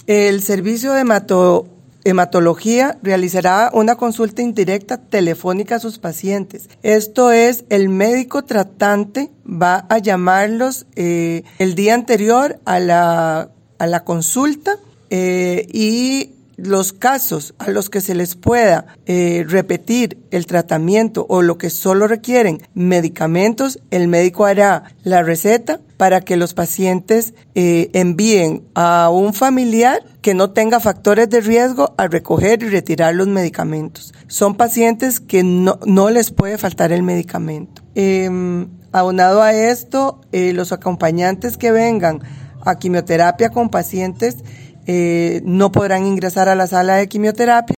El servicio de hematología realizará una consulta indirecta telefónica a sus pacientes. Esto es, el médico tratante va a llamarlos el día anterior a la consulta y los casos a los que se les pueda repetir el tratamiento o lo que solo requieren medicamentos, el médico hará la receta para que los pacientes envíen a un familiar que no tenga factores de riesgo a recoger y retirar los medicamentos. Son pacientes que no les puede faltar el medicamento. Aunado a esto, los acompañantes que vengan a quimioterapia con pacientes no podrán ingresar a la sala de quimioterapia